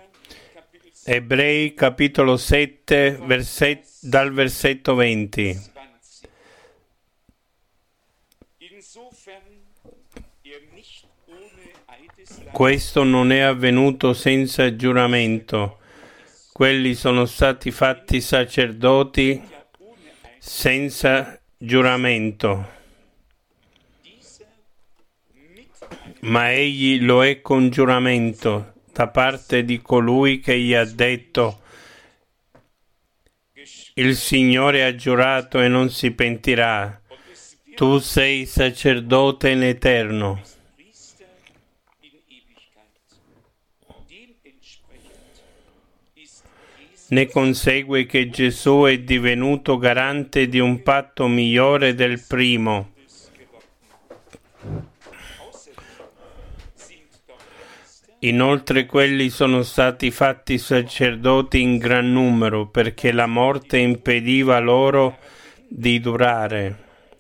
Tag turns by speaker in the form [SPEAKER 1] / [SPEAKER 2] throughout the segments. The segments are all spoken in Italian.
[SPEAKER 1] Ebrei capitolo 7 dal versetto 20. Questo non è avvenuto senza giuramento. Quelli sono stati fatti sacerdoti senza giuramento, ma egli lo è con giuramento da parte di colui che gli ha detto: il Signore ha giurato e non si pentirà, tu sei sacerdote in eterno. Ne consegue che Gesù è divenuto garante di un patto migliore del primo. Inoltre quelli sono stati fatti sacerdoti in gran numero, perché la morte impediva loro di durare.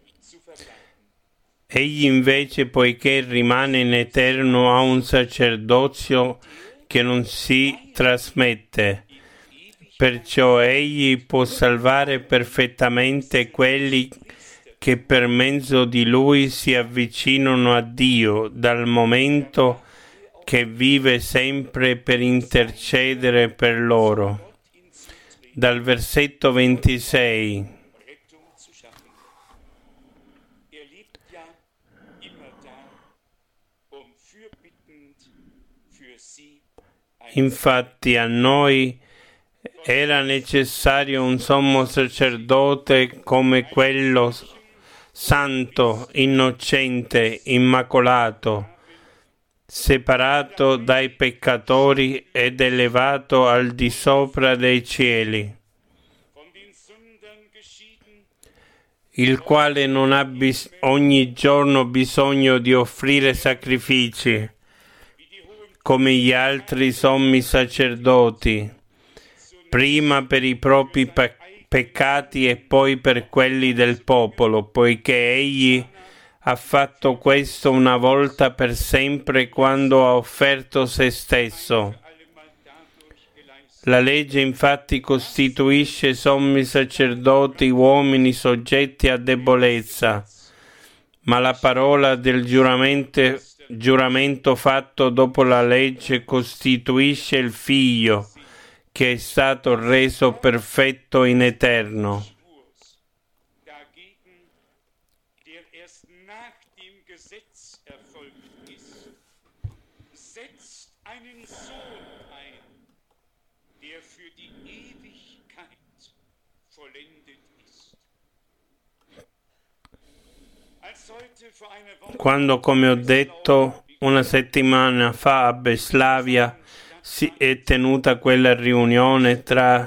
[SPEAKER 1] Egli invece, poiché rimane in eterno, ha un sacerdozio che non si trasmette. Perciò egli può salvare perfettamente quelli che per mezzo di lui si avvicinano a Dio, dal momento che vive sempre per intercedere per loro. Dal versetto 26. Infatti a noi era necessario un sommo sacerdote come quello santo, innocente, immacolato, separato dai peccatori ed elevato al di sopra dei cieli, il quale non ha ogni giorno bisogno di offrire sacrifici, come gli altri sommi sacerdoti, prima per i propri peccati e poi per quelli del popolo, poiché egli ha fatto questo una volta per sempre quando ha offerto se stesso. La legge infatti costituisce sommi sacerdoti uomini soggetti a debolezza, ma la parola del giuramento fatto dopo la legge costituisce il Figlio, che è stato reso perfetto in eterno. Quando, come ho detto, una settimana fa a Breslavia si è tenuta quella riunione tra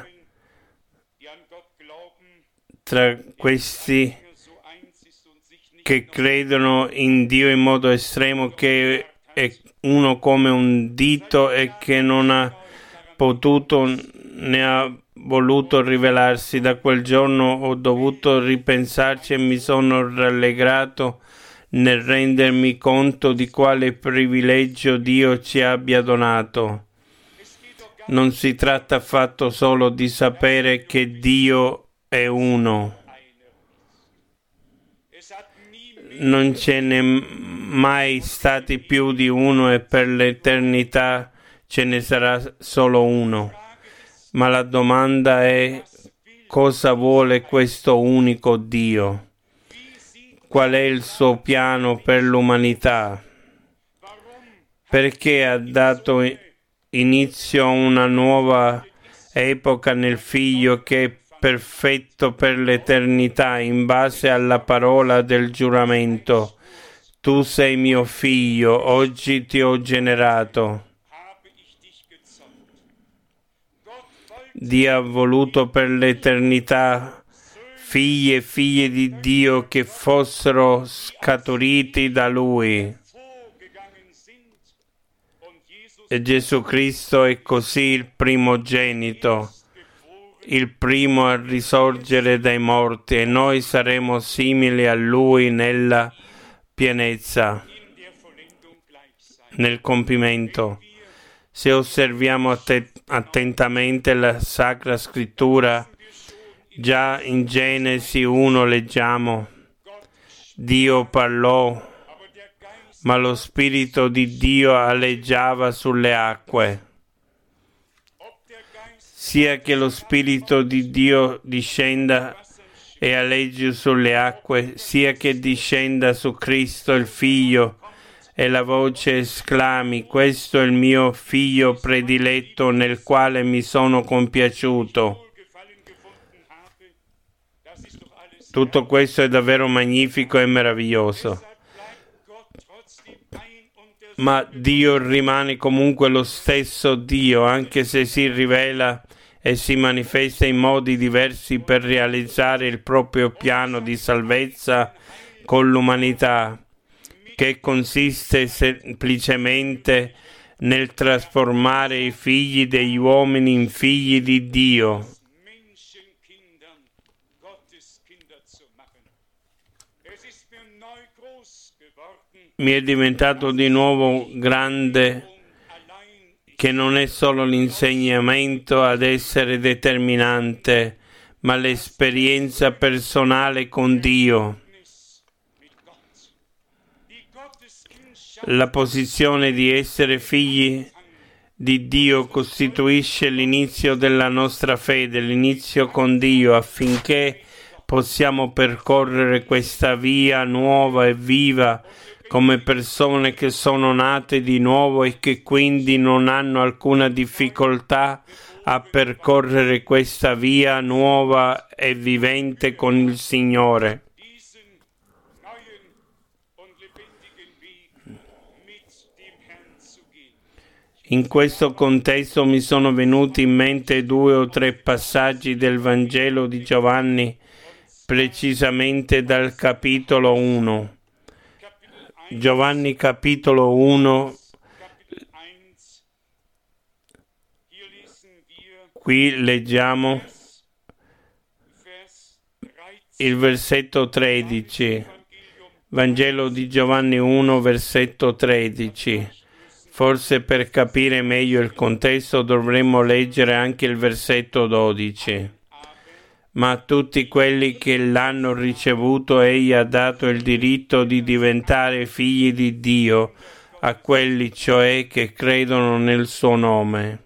[SPEAKER 1] questi che credono in Dio in modo estremo, che è uno come un dito e che non ha potuto né ha voluto rivelarsi. Da quel giorno ho dovuto ripensarci e mi sono rallegrato nel rendermi conto di quale privilegio Dio ci abbia donato. Non si tratta affatto solo di sapere che Dio è uno. Non ce n'è mai stati più di uno e per l'eternità ce ne sarà solo uno. Ma la domanda è: cosa vuole questo unico Dio? Qual è il suo piano per l'umanità? Perché ha dato inizio a una nuova epoca nel Figlio che è perfetto per l'eternità in base alla parola del giuramento. Tu sei mio figlio, oggi ti ho generato. Dio ha voluto per l'eternità figli e figlie di Dio che fossero scaturiti da Lui. E Gesù Cristo è così il primogenito, il primo a risorgere dai morti, e noi saremo simili a Lui nella pienezza, nel compimento. Se osserviamo attentamente la Sacra Scrittura, già in Genesi 1 leggiamo: Dio parlò, ma lo Spirito di Dio aleggiava sulle acque. Sia che lo Spirito di Dio discenda e aleggi sulle acque, sia che discenda su Cristo il Figlio e la voce esclami: questo è il mio Figlio prediletto nel quale mi sono compiaciuto. Tutto questo è davvero magnifico e meraviglioso. Ma Dio rimane comunque lo stesso Dio, anche se si rivela e si manifesta in modi diversi per realizzare il proprio piano di salvezza con l'umanità, che consiste semplicemente nel trasformare i figli degli uomini in figli di Dio. Mi è diventato di nuovo grande che non è solo l'insegnamento ad essere determinante, ma l'esperienza personale con Dio. La posizione di essere figli di Dio costituisce l'inizio della nostra fede, l'inizio con Dio, affinché possiamo percorrere questa via nuova e viva come persone che sono nate di nuovo e che quindi non hanno alcuna difficoltà a percorrere questa via nuova e vivente con il Signore. In questo contesto mi sono venuti in mente 2 o 3 passaggi del Vangelo di Giovanni, precisamente dal capitolo 1. Giovanni capitolo 1, qui leggiamo il versetto 13, Vangelo di Giovanni 1, versetto 13. Forse per capire meglio il contesto dovremmo leggere anche il versetto 12. Ma a tutti quelli che l'hanno ricevuto egli ha dato il diritto di diventare figli di Dio, a quelli cioè che credono nel suo nome.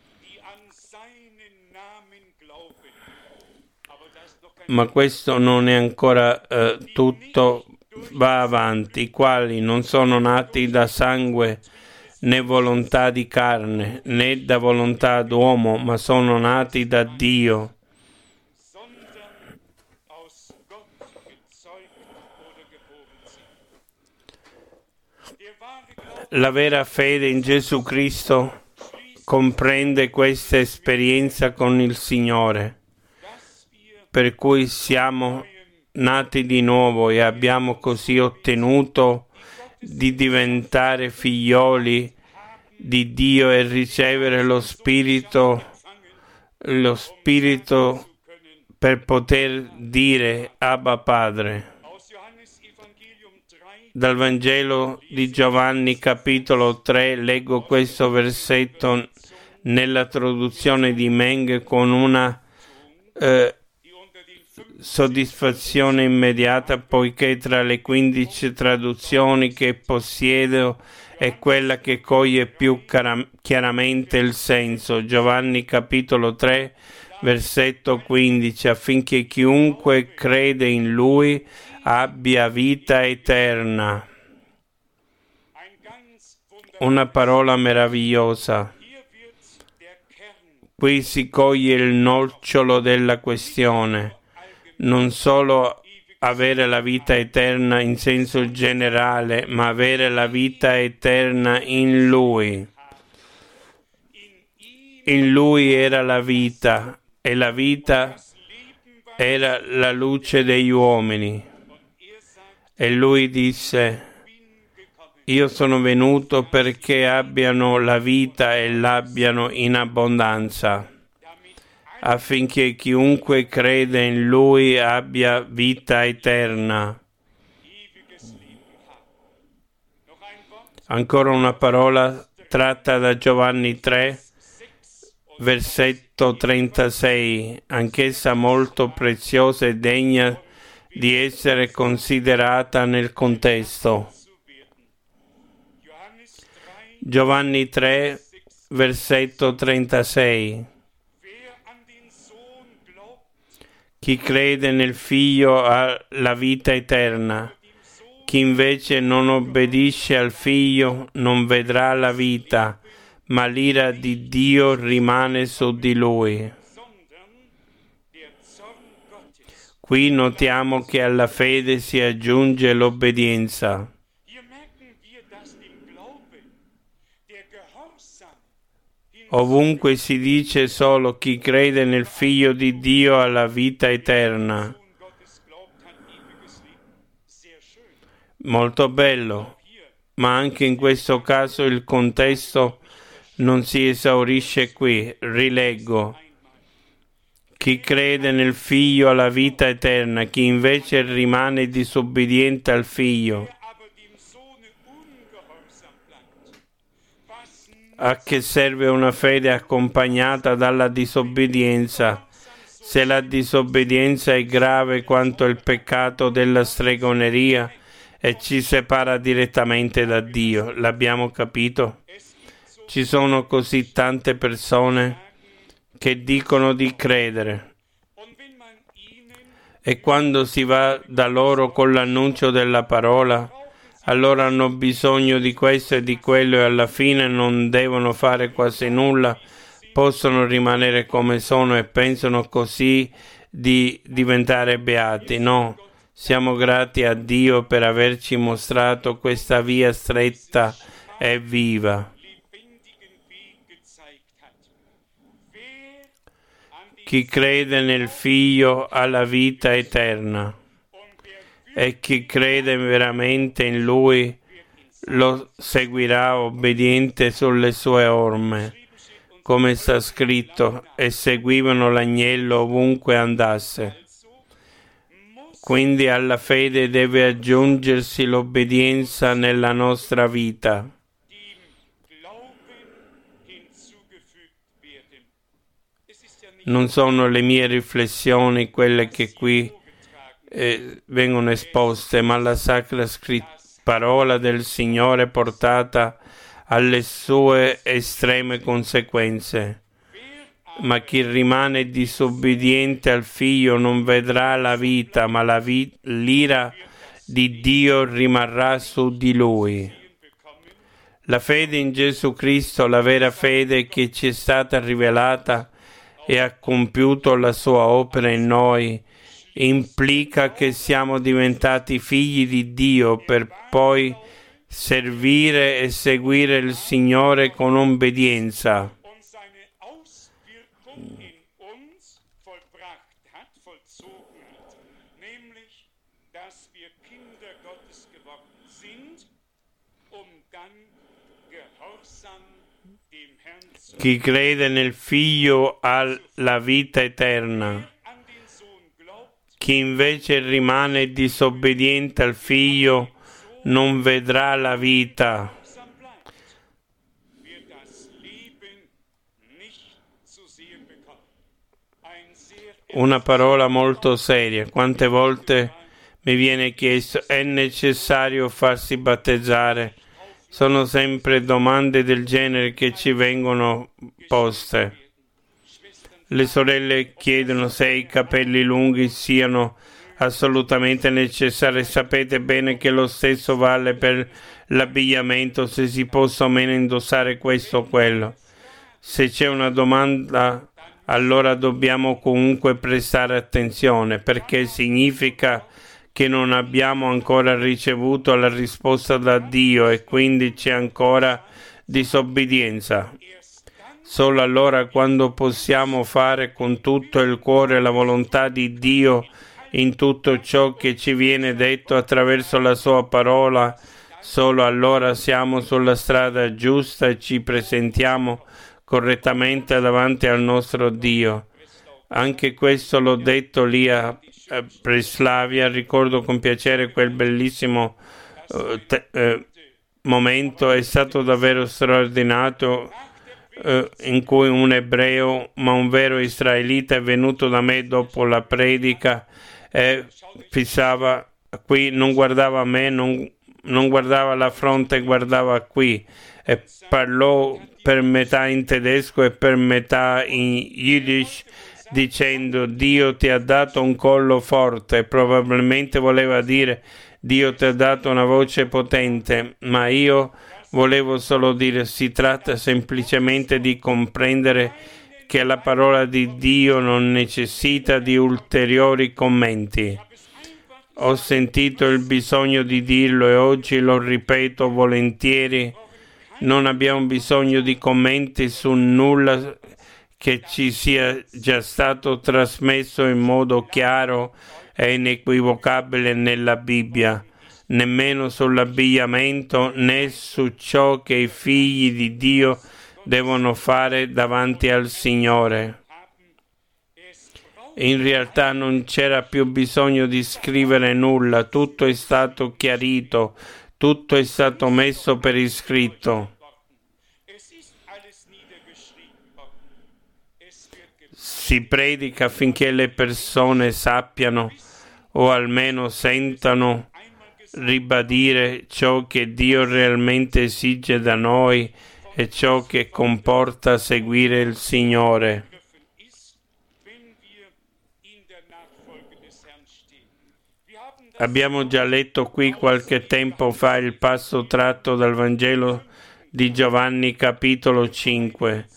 [SPEAKER 1] Ma questo non è ancora tutto, va avanti, i quali non sono nati da sangue né volontà di carne, né da volontà d'uomo, ma sono nati da Dio. La vera fede in Gesù Cristo comprende questa esperienza con il Signore, per cui siamo nati di nuovo e abbiamo così ottenuto di diventare figlioli di Dio e ricevere lo Spirito per poter dire Abba Padre. Dal Vangelo di Giovanni capitolo 3 leggo questo versetto nella traduzione di Meng con una soddisfazione immediata, poiché tra le 15 traduzioni che possiedo è quella che coglie più chiaramente il senso. Giovanni capitolo 3 versetto 15, affinché chiunque crede in Lui abbia vita eterna. Una parola meravigliosa. Qui si coglie il nocciolo della questione. Non solo avere la vita eterna in senso generale, ma avere la vita eterna in Lui. In Lui era la vita e la vita era la luce degli uomini. E Lui disse: io sono venuto perché abbiano la vita e l'abbiano in abbondanza, affinché chiunque crede in Lui abbia vita eterna. Ancora una parola tratta da Giovanni 3, versetto 36, anch'essa molto preziosa e degna di essere considerata nel contesto. Giovanni 3, versetto 36. Chi crede nel Figlio ha la vita eterna. Chi invece non obbedisce al Figlio non vedrà la vita, ma l'ira di Dio rimane su di lui. Qui notiamo che alla fede si aggiunge l'obbedienza. Ovunque si dice solo chi crede nel Figlio di Dio ha la vita eterna. Molto bello, ma anche in questo caso il contesto non si esaurisce qui. Rileggo. Chi crede nel Figlio ha la vita eterna, chi invece rimane disobbediente al Figlio. A che serve una fede accompagnata dalla disobbedienza, se la disobbedienza è grave quanto il peccato della stregoneria e ci separa direttamente da Dio? L'abbiamo capito? Ci sono così tante persone che dicono di credere e quando si va da loro con l'annuncio della parola, allora hanno bisogno di questo e di quello e alla fine non devono fare quasi nulla, possono rimanere come sono e pensano così di diventare beati. No, siamo grati a Dio per averci mostrato questa via stretta e viva. Chi crede nel Figlio ha la vita eterna. E chi crede veramente in Lui lo seguirà obbediente sulle sue orme, come sta scritto, e seguivano l'agnello ovunque andasse. Quindi alla fede deve aggiungersi l'obbedienza nella nostra vita. Non sono le mie riflessioni quelle che qui vengono esposte, ma la sacra parola del Signore portata alle sue estreme conseguenze. Ma chi rimane disobbediente al Figlio non vedrà la vita, ma l'ira di Dio rimarrà su di lui. La fede in Gesù Cristo, la vera fede che ci è stata rivelata e ha compiuto la sua opera in noi, implica che siamo diventati figli di Dio per poi servire e seguire il Signore con obbedienza. Chi crede nel Figlio ha la vita eterna. Chi invece rimane disobbediente al Figlio non vedrà la vita. Una parola molto seria. Quante volte mi viene chiesto: è necessario farsi battezzare? Sono sempre domande del genere che ci vengono poste. Le sorelle chiedono se i capelli lunghi siano assolutamente necessari. Sapete bene che lo stesso vale per l'abbigliamento, se si possa o meno indossare questo o quello. Se c'è una domanda, allora dobbiamo comunque prestare attenzione, perché significa che non abbiamo ancora ricevuto la risposta da Dio e quindi c'è ancora disobbedienza. Solo allora, quando possiamo fare con tutto il cuore la volontà di Dio in tutto ciò che ci viene detto attraverso la sua parola, solo allora siamo sulla strada giusta e ci presentiamo correttamente davanti al nostro Dio. Anche questo l'ho detto lì a Breslavia. Ricordo con piacere quel bellissimo momento è stato davvero straordinario, in cui un ebreo, ma un vero israelita, è venuto da me dopo la predica e fissava qui, non guardava a me, non guardava la fronte, guardava qui e parlò per metà in tedesco e per metà in Yiddish, dicendo: Dio ti ha dato un collo forte. Probabilmente voleva dire: Dio ti ha dato una voce potente, ma io volevo solo dire: si tratta semplicemente di comprendere che la parola di Dio non necessita di ulteriori commenti. Ho sentito il bisogno di dirlo e oggi lo ripeto volentieri: non abbiamo bisogno di commenti su nulla che ci sia già stato trasmesso in modo chiaro e inequivocabile nella Bibbia, nemmeno sull'abbigliamento né su ciò che i figli di Dio devono fare davanti al Signore. In realtà non c'era più bisogno di scrivere nulla, tutto è stato chiarito, tutto è stato messo per iscritto. Si predica affinché le persone sappiano, o almeno sentano, ribadire ciò che Dio realmente esige da noi e ciò che comporta seguire il Signore. Abbiamo già letto qui qualche tempo fa il passo tratto dal Vangelo di Giovanni capitolo 5,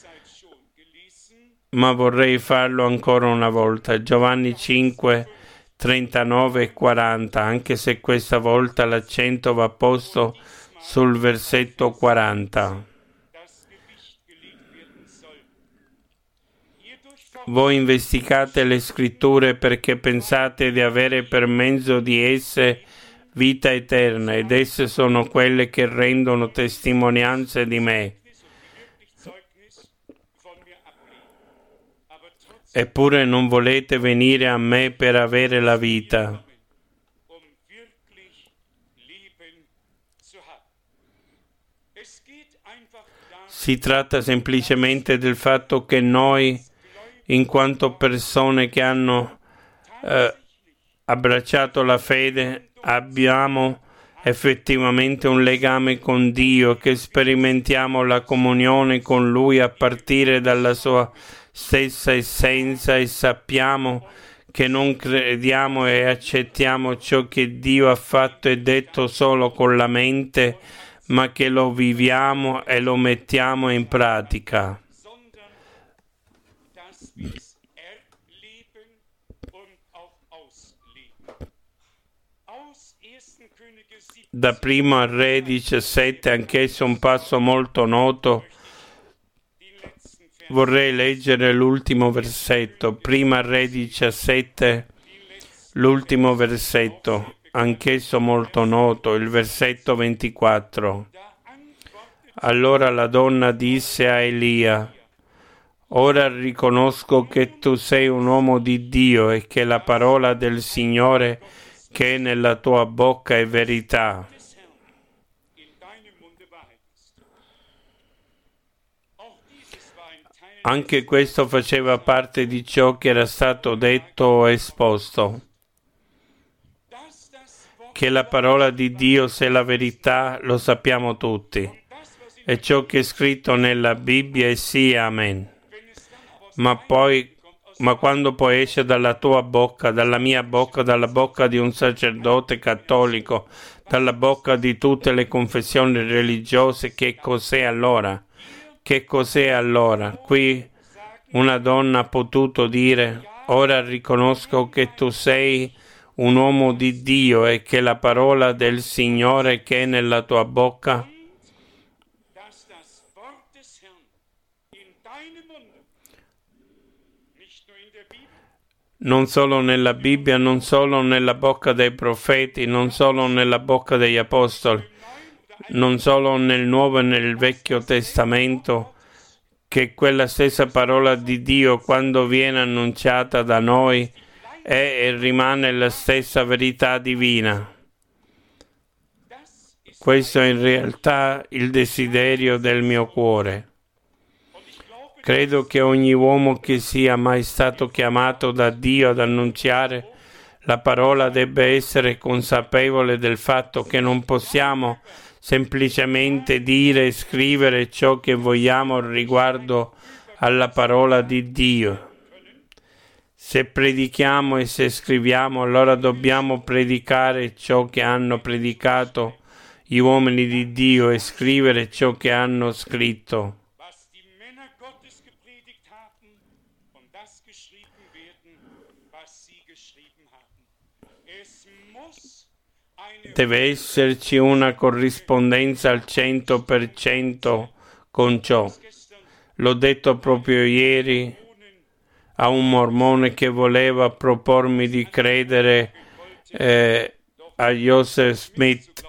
[SPEAKER 1] ma vorrei farlo ancora una volta. Giovanni 5, 39 e 40, anche se questa volta l'accento va posto sul versetto 40. Voi investigate le scritture perché pensate di avere per mezzo di esse vita eterna, ed esse sono quelle che rendono testimonianza di me. Eppure non volete venire a me per avere la vita. Si tratta semplicemente del fatto che noi, in quanto persone che hanno abbracciato la fede, abbiamo effettivamente un legame con Dio, che sperimentiamo la comunione con Lui a partire dalla sua stessa essenza, e sappiamo che non crediamo e accettiamo ciò che Dio ha fatto e detto solo con la mente, ma che lo viviamo e lo mettiamo in pratica. Da Primo Re 17, anch'esso un passo molto noto, vorrei leggere l'ultimo versetto. Prima Re 17, l'ultimo versetto, anch'esso molto noto, il versetto 24. Allora la donna disse a Elia: ora riconosco che tu sei un uomo di Dio e che la parola del Signore che è nella tua bocca è verità. Anche questo faceva parte di ciò che era stato detto o esposto. Che la parola di Dio sia la verità lo sappiamo tutti. E ciò che è scritto nella Bibbia è sì, amen. Ma quando poi esce dalla tua bocca, dalla mia bocca, dalla bocca di un sacerdote cattolico, dalla bocca di tutte le confessioni religiose, che cos'è allora? Che cos'è allora? Qui una donna ha potuto dire: ora riconosco che tu sei un uomo di Dio e che la parola del Signore che è nella tua bocca non solo nella Bibbia, non solo nella bocca dei profeti, non solo nella bocca degli apostoli, non solo nel Nuovo e nel Vecchio Testamento, che quella stessa parola di Dio, quando viene annunciata da noi, è e rimane la stessa verità divina. Questo è in realtà il desiderio del mio cuore. Credo che ogni uomo che sia mai stato chiamato da Dio ad annunziare la parola debba essere consapevole del fatto che non possiamo semplicemente dire e scrivere ciò che vogliamo riguardo alla parola di Dio. Se predichiamo e se scriviamo, allora dobbiamo predicare ciò che hanno predicato gli uomini di Dio e scrivere ciò che hanno scritto. Deve esserci una corrispondenza al 100% con ciò. L'ho detto proprio ieri a un mormone che voleva propormi di credere a Joseph Smith.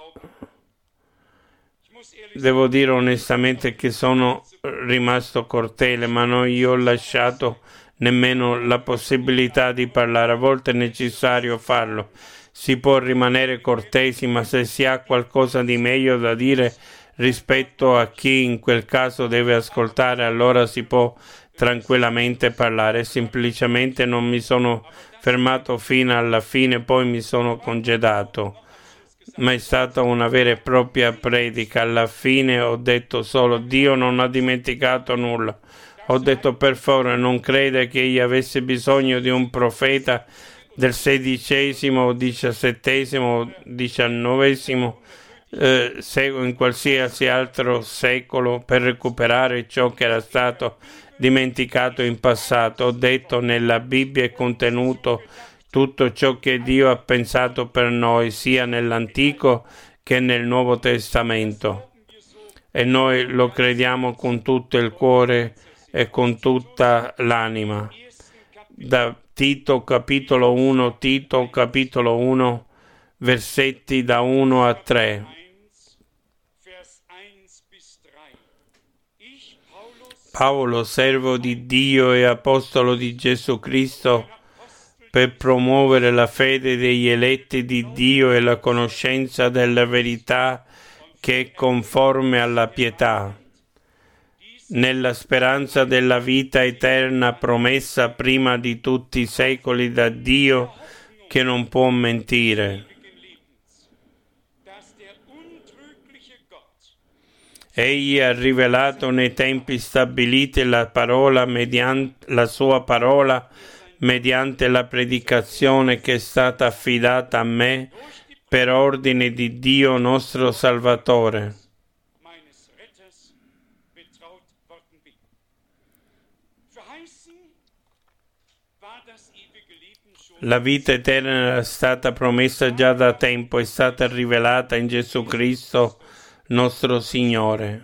[SPEAKER 1] Devo dire onestamente che sono rimasto cortese, ma non gli ho lasciato nemmeno la possibilità di parlare. A volte è necessario farlo. Si può rimanere cortesi, ma se si ha qualcosa di meglio da dire rispetto a chi in quel caso deve ascoltare, allora si può tranquillamente parlare. Semplicemente non mi sono fermato fino alla fine, poi mi sono congedato. Ma è stata una vera e propria predica. Alla fine ho detto solo: Dio non ha dimenticato nulla. Ho detto: per favore non crede che egli avesse bisogno di un profeta del XVI, XVII, XIX secolo, in qualsiasi altro secolo, per recuperare ciò che era stato dimenticato in passato. Ho detto: nella Bibbia è contenuto tutto ciò che Dio ha pensato per noi, sia nell'Antico che nel Nuovo Testamento. E noi lo crediamo con tutto il cuore e con tutta l'anima. Da Tito capitolo 1, versetti da 1 a 3. Paolo, servo di Dio e apostolo di Gesù Cristo, per promuovere la fede degli eletti di Dio e la conoscenza della verità che è conforme alla pietà, nella speranza della vita eterna promessa prima di tutti i secoli da Dio che non può mentire. Egli ha rivelato nei tempi stabiliti la parola mediante la sua parola, mediante la predicazione che è stata affidata a me per ordine di Dio nostro Salvatore. La vita eterna era stata promessa già da tempo, è stata rivelata in Gesù Cristo nostro Signore.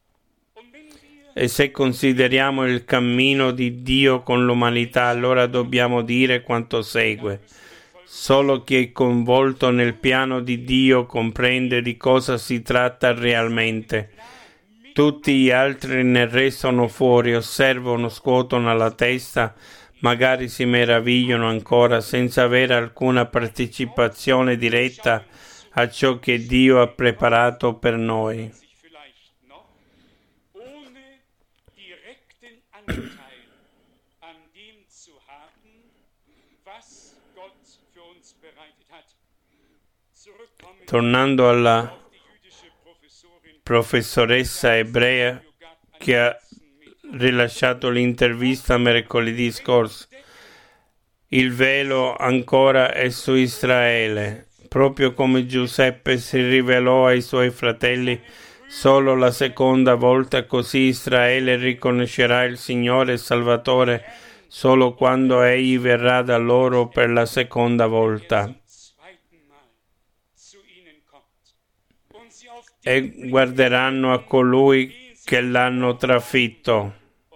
[SPEAKER 1] E se consideriamo il cammino di Dio con l'umanità, allora dobbiamo dire quanto segue. Solo chi è coinvolto nel piano di Dio comprende di cosa si tratta realmente. Tutti gli altri ne restano fuori, osservano, scuotono la testa, magari si meravigliano ancora, senza avere alcuna partecipazione diretta a ciò che Dio ha preparato per noi. Tornando alla professoressa ebrea che ha rilasciato l'intervista mercoledì scorso, il velo ancora è su Israele. Proprio come Giuseppe si rivelò ai suoi fratelli solo la seconda volta, così Israele riconoscerà il Signore Salvatore solo quando Egli verrà da loro per la seconda volta. E guarderanno a colui che l'hanno trafitto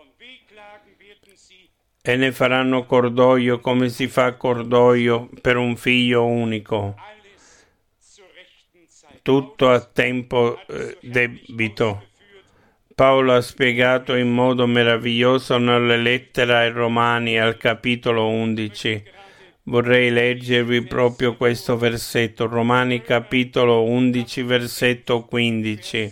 [SPEAKER 1] e ne faranno cordoglio come si fa cordoglio per un figlio unico. Tutto a tempo debito. Paolo ha spiegato in modo meraviglioso nella lettera ai Romani al capitolo 11. Vorrei leggervi proprio questo versetto, Romani capitolo 11, versetto 15.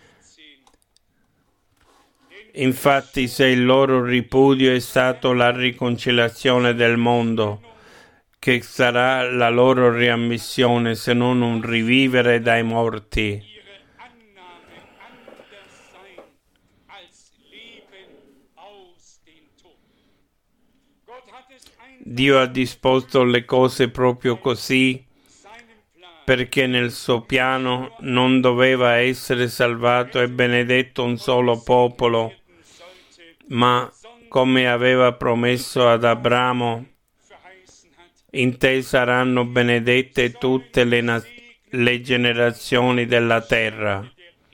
[SPEAKER 1] Infatti, se il loro ripudio è stato la riconciliazione del mondo, che sarà la loro riammissione se non un rivivere dai morti? Dio ha disposto le cose proprio così, perché nel suo piano non doveva essere salvato e benedetto un solo popolo, ma, come aveva promesso ad Abramo, in te saranno benedette tutte le generazioni della terra.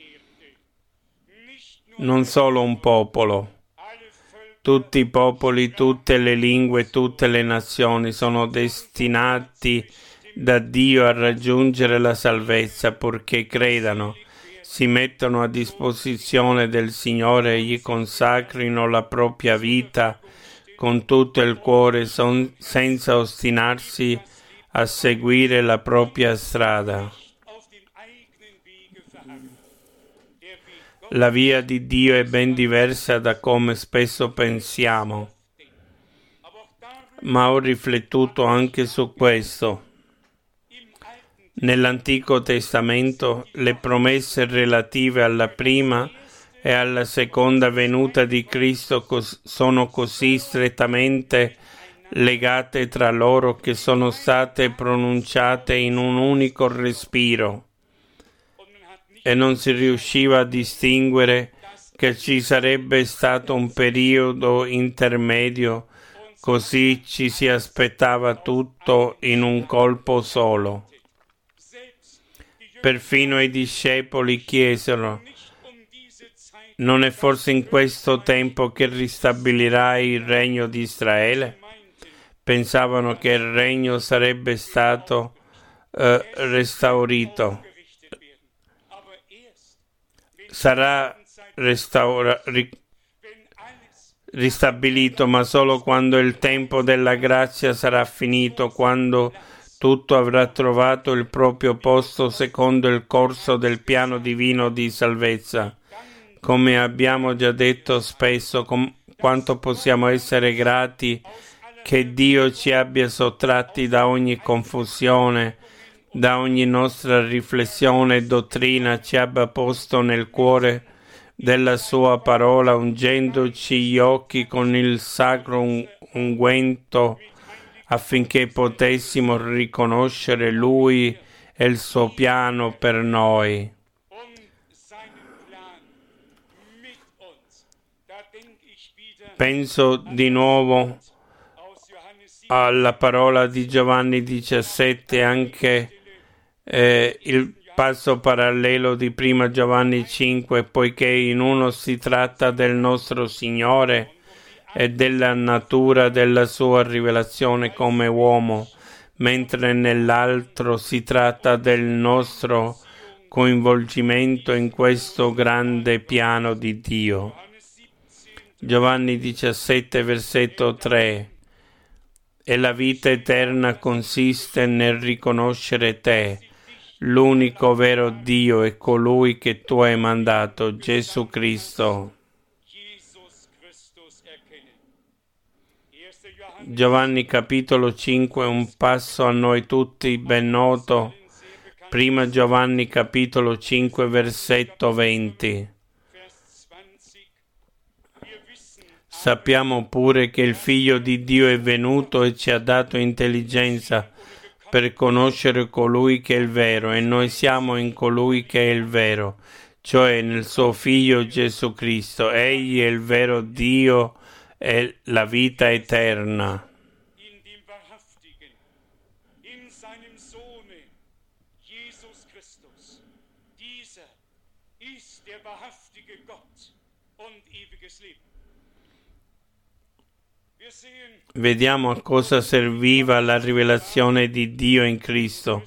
[SPEAKER 1] Non solo un popolo. Tutti i popoli, tutte le lingue, tutte le nazioni sono destinati da Dio a raggiungere la salvezza, purché credano, si mettono a disposizione del Signore e gli consacrino la propria vita con tutto il cuore, senza ostinarsi a seguire la propria strada. La via di Dio è ben diversa da come spesso pensiamo, ma ho riflettuto anche su questo. Nell'Antico Testamento le promesse relative alla prima e alla seconda venuta di Cristo sono così strettamente legate tra loro che sono state pronunciate in un unico respiro e non si riusciva a distinguere che ci sarebbe stato un periodo intermedio, così ci si aspettava tutto in un colpo solo. Perfino i discepoli chiesero: non è forse in questo tempo che ristabilirai il regno di Israele? Pensavano che il regno sarebbe stato restaurato. Sarà ristabilito, ma solo quando il tempo della grazia sarà finito, quando tutto avrà trovato il proprio posto secondo il corso del piano divino di salvezza. Come abbiamo già detto spesso, quanto possiamo essere grati che Dio ci abbia sottratti da ogni confusione, da ogni nostra riflessione e dottrina, ci abbia posto nel cuore della sua parola, ungendoci gli occhi con il sacro unguento, affinché potessimo riconoscere Lui e il suo piano per noi. Penso di nuovo alla parola di Giovanni 17, anche il passo parallelo di prima Giovanni 5, poiché in uno si tratta del nostro Signore e della natura della sua rivelazione come uomo, mentre nell'altro si tratta del nostro coinvolgimento in questo grande piano di Dio. Giovanni 17, versetto 3. E la vita eterna consiste nel riconoscere te, l'unico vero Dio, e colui che tu hai mandato, Gesù Cristo. Giovanni capitolo 5, un passo a noi tutti ben noto. Prima Giovanni capitolo 5, versetto 20. Sappiamo pure che il Figlio di Dio è venuto e ci ha dato intelligenza per conoscere colui che è il vero, e noi siamo in colui che è il vero, cioè nel suo Figlio Gesù Cristo. Egli è il vero Dio e la vita eterna. Vediamo a cosa serviva la rivelazione di Dio in Cristo.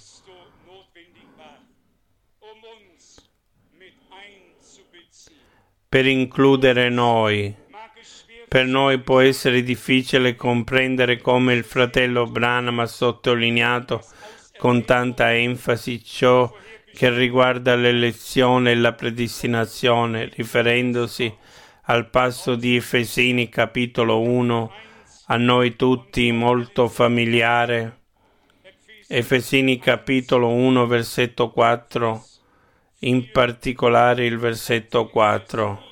[SPEAKER 1] Per includere noi, Per noi può essere difficile comprendere come il fratello Branham ha sottolineato con tanta enfasi ciò che riguarda l'elezione e la predestinazione, riferendosi al passo di Efesini capitolo 1, a noi tutti molto familiare. Efesini capitolo 1, versetto 4, in particolare il versetto 4.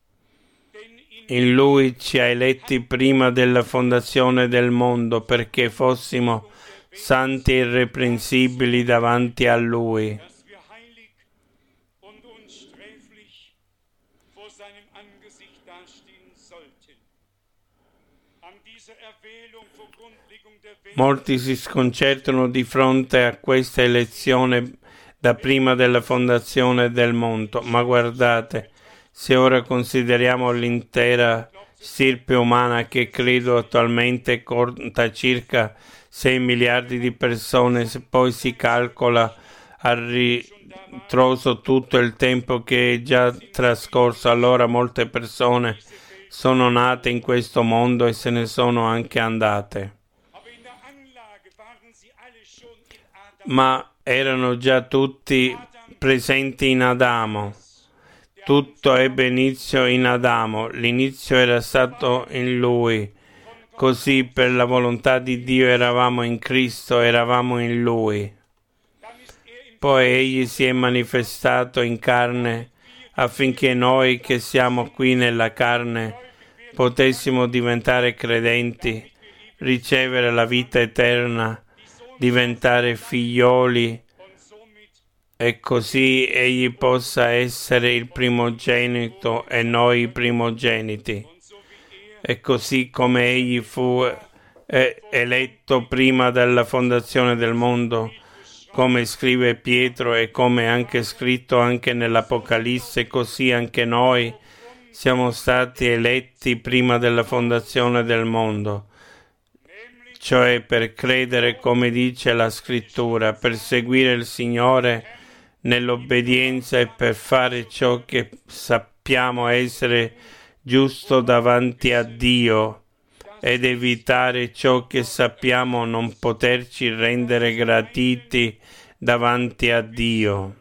[SPEAKER 1] In Lui ci ha eletti prima della fondazione del mondo perché fossimo santi e irreprensibili davanti a Lui. Molti si sconcertano di fronte a questa elezione da prima della fondazione del mondo, ma guardate, se ora consideriamo l'intera stirpe umana che credo attualmente conta circa 6 miliardi di persone, se poi si calcola a ritroso tutto il tempo che è già trascorso, allora molte persone sono nate in questo mondo e se ne sono anche andate. Ma erano già tutti presenti in Adamo. Tutto ebbe inizio in Adamo, l'inizio era stato in Lui. Così per la volontà di Dio eravamo in Cristo, eravamo in Lui. Poi Egli si è manifestato in carne affinché noi che siamo qui nella carne potessimo diventare credenti, ricevere la vita eterna, diventare figlioli e così Egli possa essere il primogenito e noi i primogeniti. E così come Egli fu eletto prima della fondazione del mondo, come scrive Pietro e come anche scritto anche nell'Apocalisse, così anche noi siamo stati eletti prima della fondazione del mondo, cioè per credere come dice la Scrittura, per seguire il Signore nell'obbedienza e per fare ciò che sappiamo essere giusto davanti a Dio ed evitare ciò che sappiamo non poterci rendere gratiti davanti a Dio.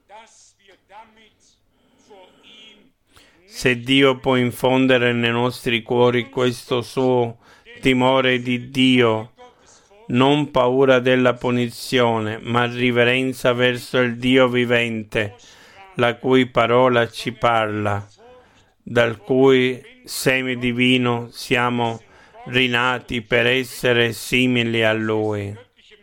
[SPEAKER 1] Se Dio può infondere nei nostri cuori questo suo timore di Dio, non paura della punizione, ma riverenza verso il Dio vivente, la cui parola ci parla, dal cui seme divino siamo rinati per essere simili a Lui.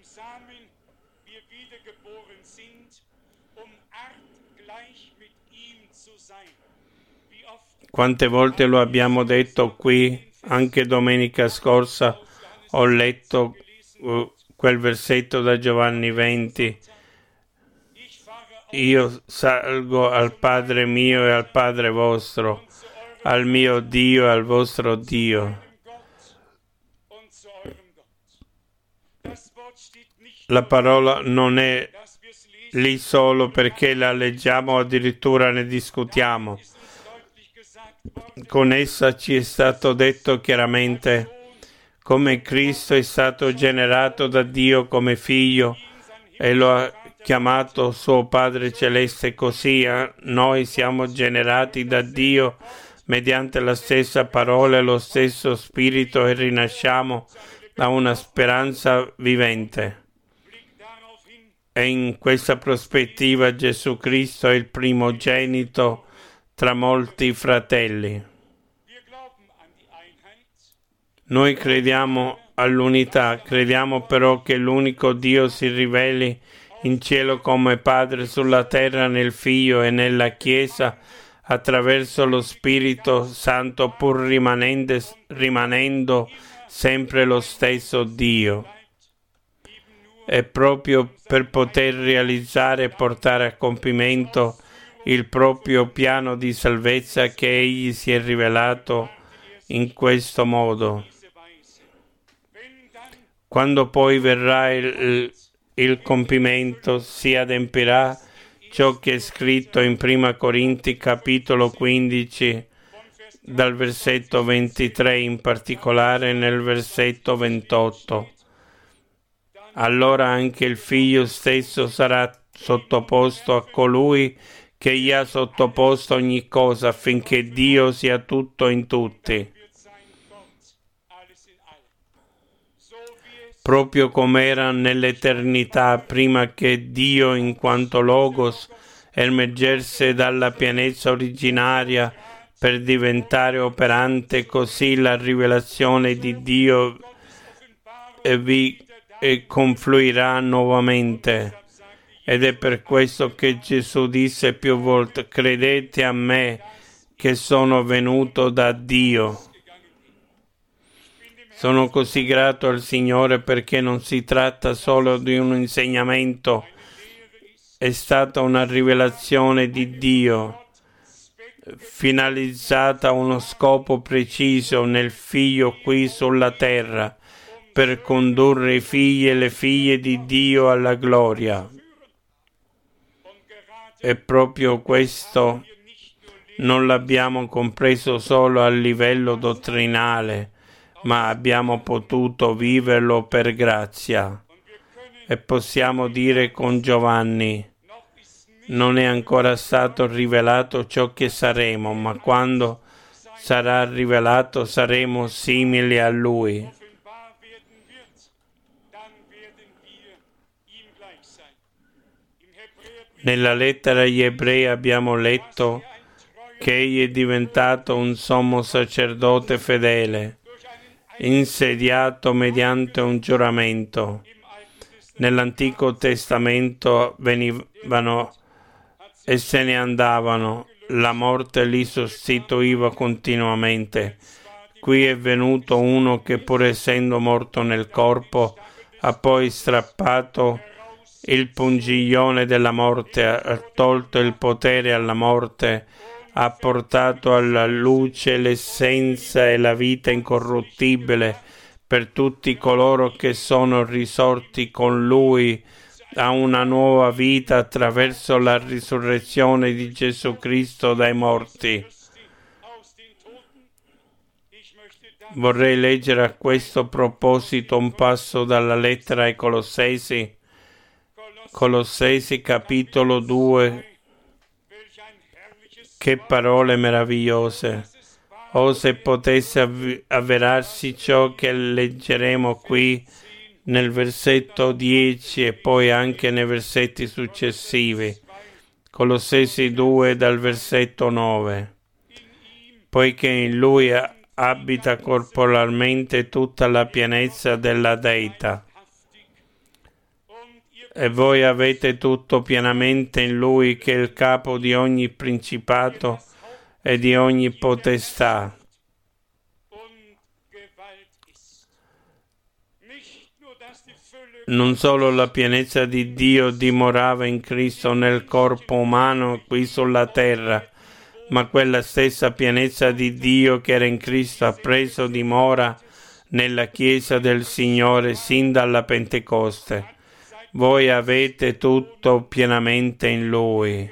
[SPEAKER 1] Quante volte lo abbiamo detto qui, anche domenica scorsa ho letto quel versetto da Giovanni 20. Io salgo al Padre mio e al Padre vostro, al mio Dio e al vostro Dio. La parola non è lì solo perché la leggiamo, addirittura ne discutiamo. Con essa ci è stato detto chiaramente come Cristo è stato generato da Dio come figlio e lo ha chiamato suo Padre Celeste, così noi siamo generati da Dio mediante la stessa parola e lo stesso Spirito e rinasciamo da una speranza vivente. E in questa prospettiva Gesù Cristo è il primogenito tra molti fratelli. Noi crediamo all'unità, crediamo però che l'unico Dio si riveli in cielo come Padre sulla terra nel Figlio e nella Chiesa attraverso lo Spirito Santo, pur rimanendo sempre lo stesso Dio. E proprio per poter realizzare e portare a compimento il proprio piano di salvezza che Egli si è rivelato in questo modo. Quando poi verrà il compimento, si adempirà ciò che è scritto in Prima Corinti capitolo 15 dal versetto 23, in particolare nel versetto 28. Allora anche il Figlio stesso sarà sottoposto a colui che gli ha sottoposto ogni cosa, affinché Dio sia tutto in tutti. Proprio come era nell'eternità, prima che Dio, in quanto Logos, emergesse dalla pienezza originaria per diventare operante, così la rivelazione di Dio vi confluirà nuovamente. Ed è per questo che Gesù disse più volte: credete a me che sono venuto da Dio. Sono così grato al Signore perché non si tratta solo di un insegnamento, è stata una rivelazione di Dio, finalizzata a uno scopo preciso nel Figlio qui sulla terra, per condurre i figli e le figlie di Dio alla gloria. E proprio questo non l'abbiamo compreso solo a livello dottrinale, ma abbiamo potuto viverlo per grazia. E possiamo dire con Giovanni: non è ancora stato rivelato ciò che saremo, ma quando sarà rivelato saremo simili a Lui. Nella lettera agli Ebrei abbiamo letto che Egli è diventato un sommo sacerdote fedele, insediato mediante un giuramento. Nell'Antico Testamento venivano e se ne andavano, la morte li sostituiva continuamente. Qui è venuto uno che, pur essendo morto nel corpo, ha poi strappato il pungiglione della morte, ha tolto il potere alla morte, ha portato alla luce l'essenza e la vita incorruttibile per tutti coloro che sono risorti con Lui a una nuova vita attraverso la risurrezione di Gesù Cristo dai morti. Vorrei leggere a questo proposito un passo dalla lettera ai Colossesi, capitolo 2. Che parole meravigliose! Oh, se potesse avverarsi ciò che leggeremo qui nel versetto 10 e poi anche nei versetti successivi. Colossesi 2 dal versetto 9. Poiché in Lui abita corporalmente tutta la pienezza della Deità. E voi avete tutto pienamente in Lui, che è il capo di ogni principato e di ogni potestà. Non solo la pienezza di Dio dimorava in Cristo nel corpo umano qui sulla terra, ma quella stessa pienezza di Dio che era in Cristo ha preso dimora nella Chiesa del Signore sin dalla Pentecoste. Voi avete tutto pienamente in Lui.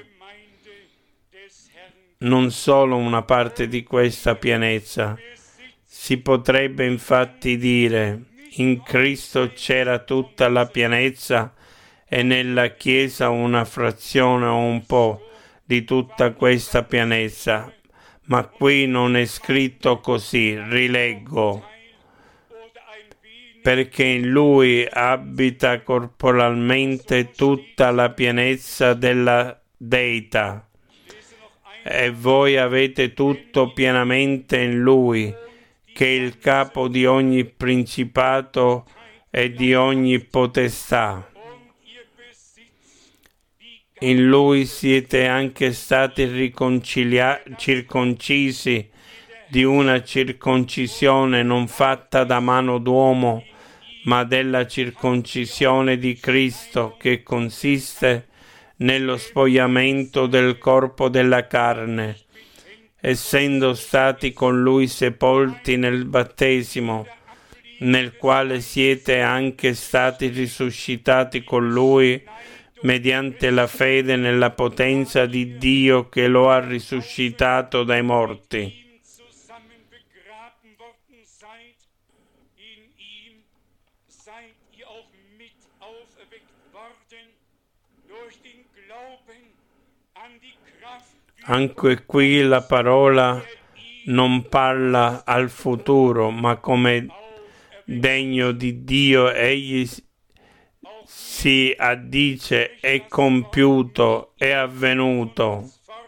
[SPEAKER 1] Non solo una parte di questa pienezza. Si potrebbe infatti dire: in Cristo c'era tutta la pienezza e nella Chiesa una frazione o un po' di tutta questa pienezza. Ma qui non è scritto così, rileggo. Perché in Lui abita corporalmente tutta la pienezza della Deità. E voi avete tutto pienamente in Lui, che è il capo di ogni principato e di ogni potestà. In Lui siete anche stati circoncisi di una circoncisione non fatta da mano d'uomo, ma della circoncisione di Cristo, che consiste nello spogliamento del corpo della carne, essendo stati con Lui sepolti nel battesimo, nel quale siete anche stati risuscitati con Lui mediante la fede nella potenza di Dio che lo ha risuscitato dai morti.
[SPEAKER 2] seid in ihm, seid ihr auch mit auferweckt worden durch den Glauben an die Kraft.
[SPEAKER 1] Anche qui la parola non parla al futuro, ma come degno di Dio egli si addice: è compiuto, è avvenuto.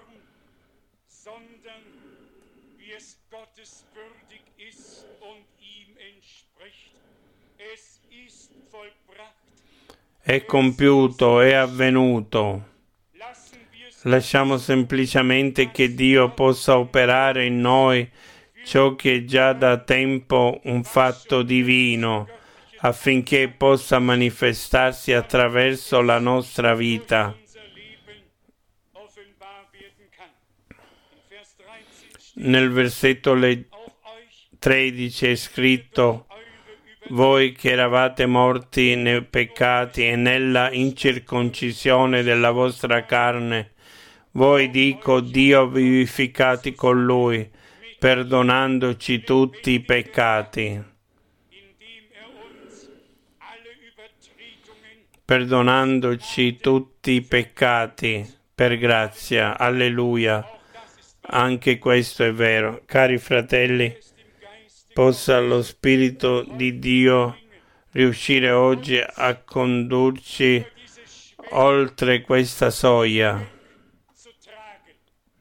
[SPEAKER 2] Sondern wie es Gottes würdig ist und ihm entspricht. Es ist vollbracht.
[SPEAKER 1] È compiuto, è avvenuto.
[SPEAKER 2] Lassen wir es
[SPEAKER 1] Lasciamo semplicemente che Dio possa operare in noi ciò che è già da tempo un fatto divino, affinché possa manifestarsi attraverso la nostra vita.
[SPEAKER 2] unser Leben offenbar werden kann. In Vers 13 steht
[SPEAKER 1] Nel versetto
[SPEAKER 2] auch euch
[SPEAKER 1] 13 è scritto:
[SPEAKER 2] eure
[SPEAKER 1] voi che eravate morti nei peccati e nella incirconcisione della vostra carne, voi dico Dio vivificati con lui, perdonandoci tutti i peccati.
[SPEAKER 2] indem uns alle Übertretungen
[SPEAKER 1] Perdonandoci tutti i peccati per grazia. Alleluia.
[SPEAKER 2] das ist
[SPEAKER 1] Anche questo è vero. Cari fratelli,
[SPEAKER 2] im Geiste
[SPEAKER 1] possa lo Spirito di Dio riuscire oggi a condurci
[SPEAKER 2] diese Schwere
[SPEAKER 1] oltre questa soglia.
[SPEAKER 2] zu tragen.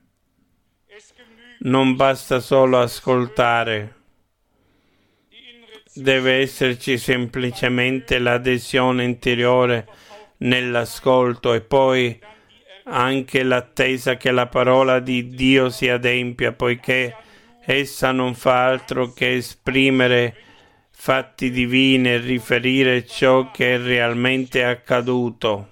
[SPEAKER 2] Es genügt
[SPEAKER 1] Non basta solo ascoltare,
[SPEAKER 2] die innere
[SPEAKER 1] deve esserci semplicemente l'adesione interiore nell'ascolto e poi anche l'attesa che la parola di Dio si adempia, poiché essa non fa altro che esprimere fatti divini e riferire ciò che è realmente accaduto.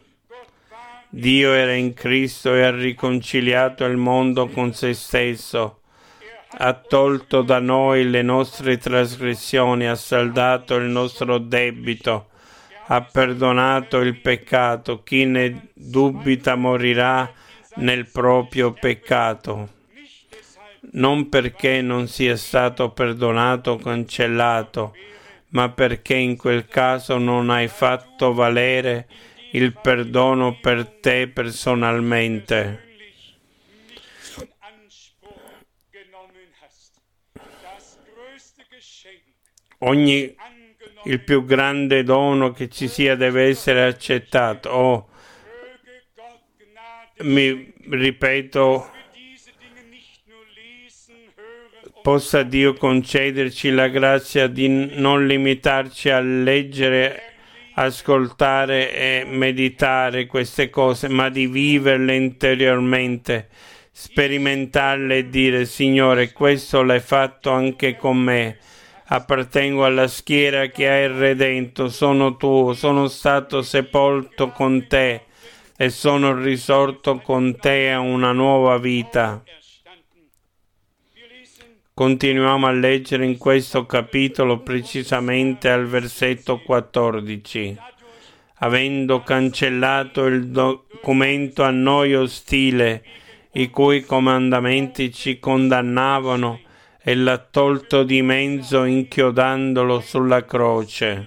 [SPEAKER 1] Dio era in Cristo e ha riconciliato il mondo con se stesso, ha tolto da noi le nostre trasgressioni, ha saldato il nostro debito, ha perdonato il peccato. Chi ne dubita morirà nel proprio peccato. Non perché non sia stato perdonato o cancellato, ma perché in quel caso non hai fatto valere il perdono per te personalmente.
[SPEAKER 2] nicht in Anspruch genommen hast. Das größte Geschenk
[SPEAKER 1] Il
[SPEAKER 2] angenommen
[SPEAKER 1] più grande dono che ci sia deve essere accettato.
[SPEAKER 2] möge Gott Gnade
[SPEAKER 1] Mi ripeto,
[SPEAKER 2] für diese Dinge nicht nur lesen, hören und
[SPEAKER 1] possa Dio concederci la grazia di non limitarci a leggere, ascoltare e meditare queste cose, ma di viverle interiormente, sperimentarle e dire: Signore, questo l'hai fatto anche con me. Appartengo alla schiera che hai redento, sono tuo, sono stato sepolto con te e sono risorto con te a una nuova vita.
[SPEAKER 2] erstanden. Wir lesen
[SPEAKER 1] Continuiamo a leggere in questo capitolo precisamente al versetto 14. Avendo cancellato il documento a noi ostile, i cui comandamenti ci condannavano, e l'ha tolto di mezzo inchiodandolo sulla croce.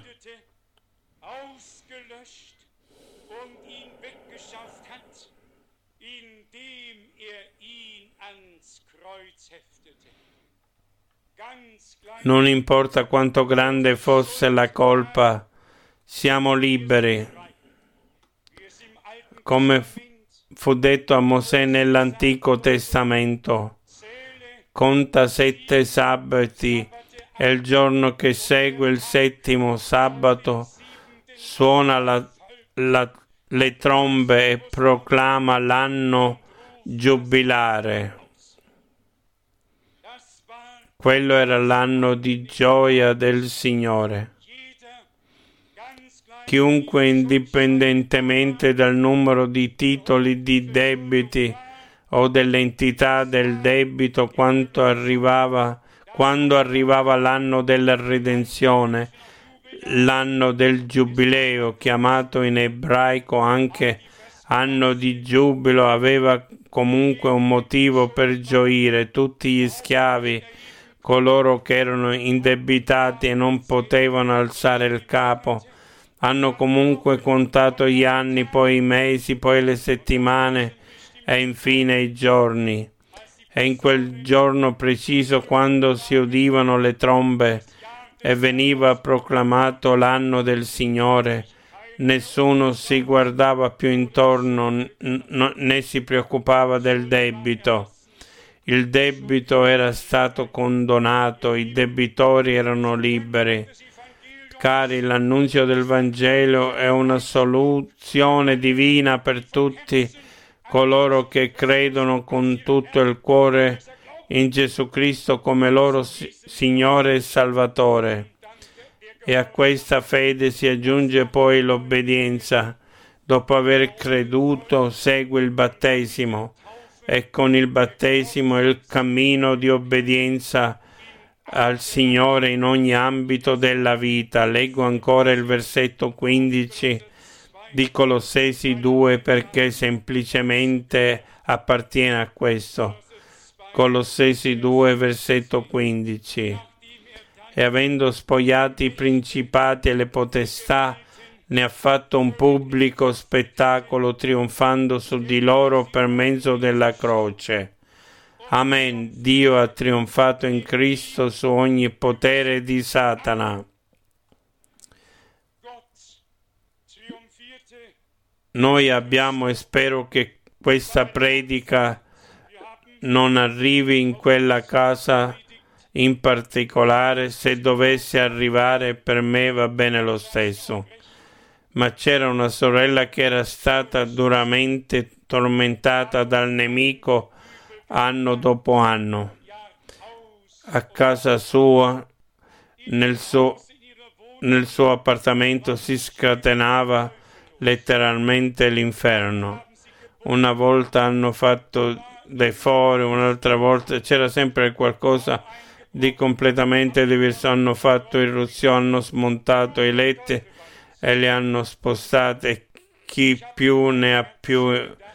[SPEAKER 2] ausgelöscht und ihn weggeschafft hat, indem ihn ans Kreuz heftete. Ganz gleich
[SPEAKER 1] Non importa quanto grande fosse la colpa, siamo liberi.
[SPEAKER 2] wie es im Alten
[SPEAKER 1] Come
[SPEAKER 2] Testament
[SPEAKER 1] fu detto a Mosè nell'Antico Testamento:
[SPEAKER 2] zähle
[SPEAKER 1] conta 7 sabati e il giorno che segue il settimo sabato suona le trombe e proclama l'anno giubilare.
[SPEAKER 2] das war
[SPEAKER 1] Quello era l'anno di gioia del Signore.
[SPEAKER 2] jeder ganz gleich
[SPEAKER 1] Chiunque, indipendentemente dal numero di titoli di debiti o dell'entità del debito, quando arrivava l'anno della redenzione, l'anno del giubileo, chiamato in ebraico anche anno di giubilo, aveva comunque un motivo per gioire. Tutti gli schiavi coloro che erano indebitati e non potevano alzare il capo. Hanno comunque contato gli anni, poi i mesi, poi le settimane e infine i giorni. E in quel giorno preciso, quando si udivano le trombe e veniva proclamato l'anno del Signore, nessuno si guardava più intorno né si preoccupava del debito. Il debito era stato condonato, i debitori erano liberi. Cari, l'annunzio del Vangelo è una soluzione divina per tutti coloro che credono con tutto il cuore in Gesù Cristo come loro Signore e Salvatore. E a questa fede si aggiunge poi l'obbedienza. Dopo aver creduto segue il battesimo, e con il battesimo il cammino di obbedienza al Signore in ogni ambito della vita. Leggo ancora il versetto 15 di Colossesi 2 perché semplicemente appartiene a questo. Colossesi 2 versetto 15. E avendo spogliati i principati e le potestà, ne ha fatto un pubblico spettacolo, trionfando su di loro per mezzo della croce. Amen. Dio ha trionfato in Cristo su ogni potere di Satana. Noi abbiamo, e spero che questa predica non arrivi in quella casa in particolare. Se dovesse arrivare, per me va bene lo stesso. Ma c'era una sorella che era stata duramente tormentata dal nemico anno dopo anno. A casa sua, nel suo appartamento, si scatenava letteralmente l'inferno. Una volta hanno fatto dei fori, un'altra volta c'era sempre qualcosa di completamente diverso. Hanno fatto irruzione, hanno smontato i letti e li hanno spostati. Chi più ne ha più,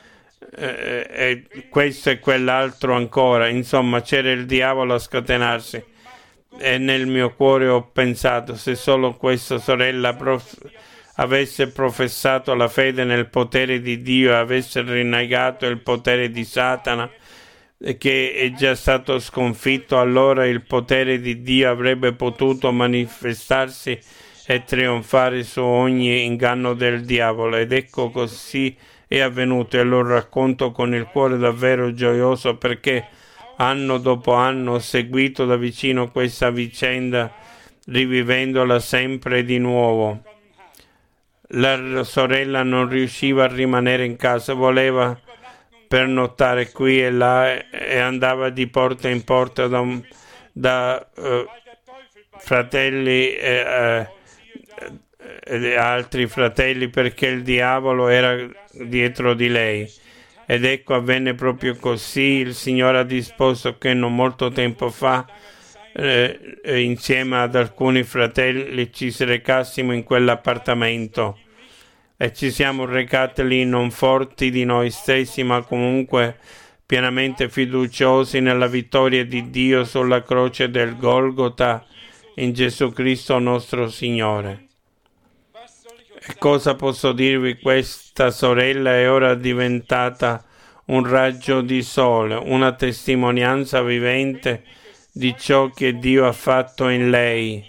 [SPEAKER 1] e questo e quell'altro ancora. Insomma, c'era il diavolo a scatenarsi. E nel mio cuore ho pensato, se solo questa sorella avesse professato la fede nel potere di Dio e avesse rinnegato il potere di Satana, che è già stato sconfitto, allora il potere di Dio avrebbe potuto manifestarsi e trionfare su ogni inganno del diavolo. Ed ecco, così è avvenuto, e lo racconto con il cuore davvero gioioso, perché anno dopo anno ho seguito da vicino questa vicenda, rivivendola sempre di nuovo. La sorella non riusciva a rimanere in casa, voleva pernottare qui e là e andava di porta in porta da fratelli e altri fratelli, perché il diavolo era dietro di lei. Ed ecco, avvenne proprio così. Il Signore ha disposto che non molto tempo fa, insieme ad alcuni fratelli, ci recassimo in quell'appartamento, e ci siamo recati lì non forti di noi stessi, ma comunque pienamente fiduciosi nella vittoria di Dio sulla croce del Golgota in Gesù Cristo nostro Signore. E cosa posso dirvi? Questa sorella è ora diventata un raggio di sole, una testimonianza vivente di ciò che Dio ha fatto in lei.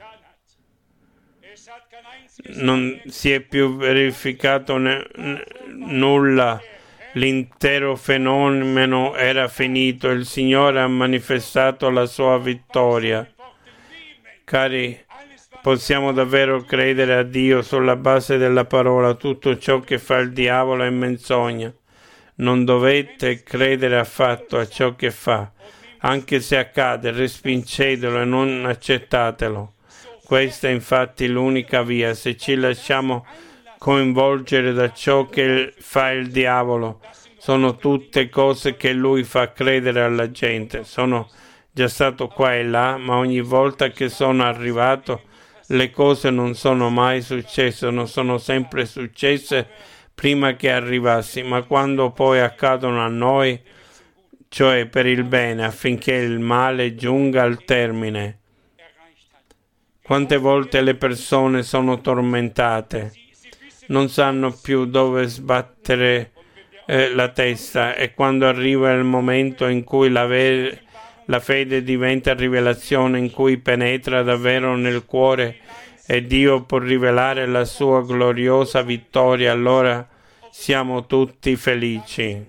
[SPEAKER 1] Non si è più verificato nulla, l'intero fenomeno era finito, il Signore ha manifestato la sua vittoria. Cari, possiamo davvero credere a Dio sulla base della parola. Tutto ciò che fa il diavolo è menzogna. Non dovete credere affatto a ciò che fa. Anche se accade, respingetelo e non accettatelo. Questa è infatti l'unica via. Se ci lasciamo coinvolgere da ciò che fa il diavolo, sono tutte cose che lui fa credere alla gente. Sono già stato qua e là, ma ogni volta che sono arrivato le cose non sono mai successe, non sono sempre successe prima che arrivassi, ma quando poi accadono a noi cioè per il bene, affinché il male giunga al termine. Quante volte le persone sono tormentate, non sanno più dove sbattere la testa, e quando arriva il momento in cui la fede diventa rivelazione, in cui penetra davvero nel cuore e Dio può rivelare la sua gloriosa vittoria, allora siamo tutti felici.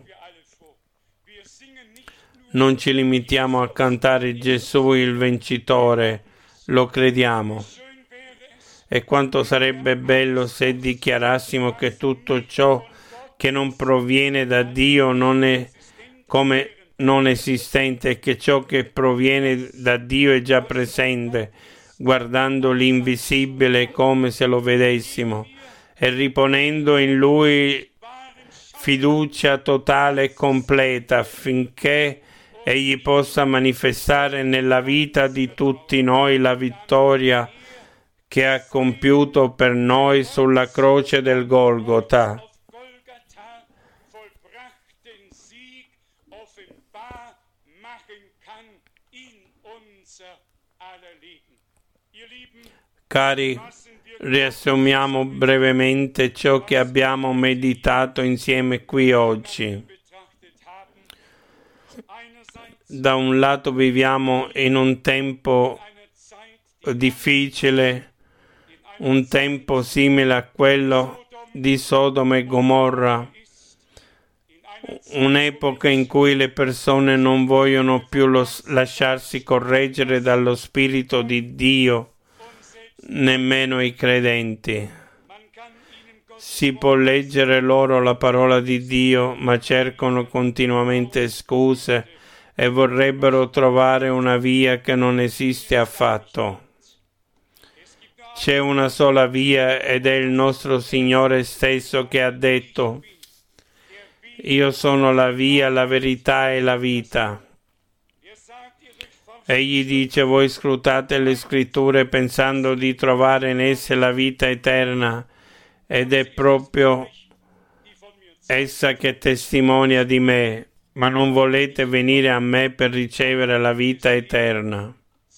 [SPEAKER 1] Non ci limitiamo a cantare Gesù il vincitore, lo crediamo. E quanto sarebbe bello se dichiarassimo che tutto ciò che non proviene da Dio non è come non esistente, e che ciò che proviene da Dio è già presente, guardando l'invisibile come se lo vedessimo e riponendo in Lui fiducia totale e completa, affinché Egli possa manifestare nella vita di tutti noi la vittoria che ha compiuto per noi sulla croce del Golgota. Cari, riassumiamo brevemente ciò che abbiamo meditato insieme qui oggi. Da un lato viviamo in un tempo difficile, un tempo simile a quello di Sodoma e Gomorra, un'epoca in cui le persone non vogliono più lasciarsi correggere dallo Spirito di Dio, nemmeno i credenti. Si può leggere loro la parola di Dio, ma cercano continuamente scuse e vorrebbero trovare una via che non esiste affatto. C'è una sola via, ed è il nostro Signore stesso che ha detto: io sono la via, la verità e la vita. Egli dice: voi scrutate le scritture pensando di trovare in esse la vita eterna, ed è proprio essa che testimonia di me, ma non volete venire a me per ricevere la vita eterna.